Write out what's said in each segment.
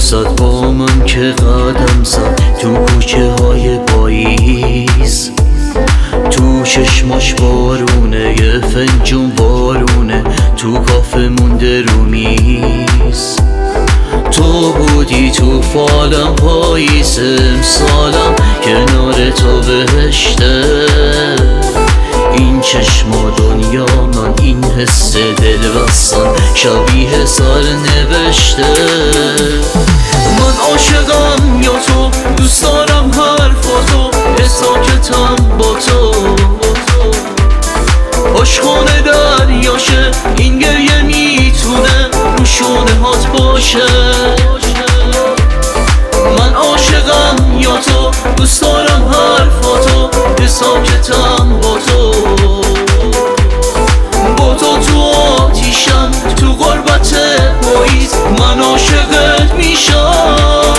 دوست با من که قدم زد تو کوچه های پاییز، تو چشماش بارونه، یه فنجون بارونه، تو کافه مونده رو میز. تو بودی تو فالم پاییز امسالم، کنار تو بهشته. این چشما دنیا من، این حس دل بستن شبیه سر نوشته. من عاشقم یا تو، دوست دارم حرفاتو، ساکتم با تو. عشقانه دریاشه این گریه، میتونه رو شونه هات باشه. من عاشقم یا تو، دوست دارم حرفاتو، ساکتم با تو. با تو آتیشم، تو غربت پاییز من عاشقت میشم.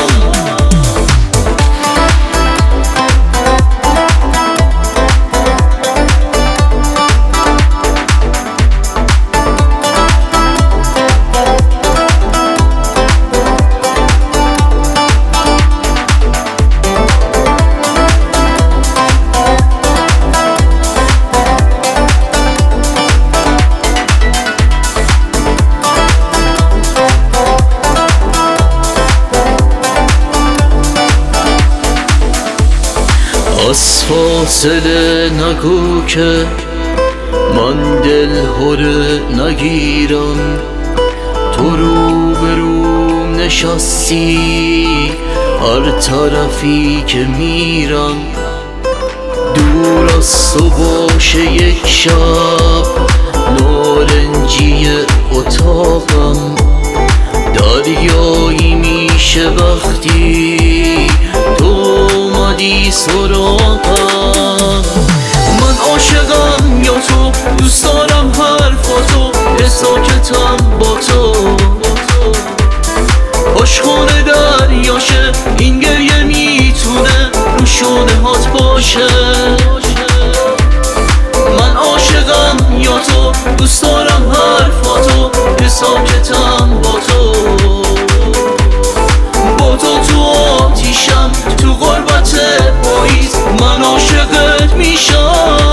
از فاصله نگو که من دل هره نگیرم. تو روبروم نشستی هر طرفی که میرم. دور از تو باشه یک شب نارنجی اتاقم. دریایی میشه وقتی تو اومدی سراغم. من عاشقم یا تو، دوست دارم حرفاتو، ساکتم با تو. عشقانه دریاشه این گریه، میتونه رو شونه هات باشه. من عاشقم یا تو، دوست دارم حرفاتو، ساکتم با تو. با تو آتیشم، تو غربت پاییز من عاشقت میشم.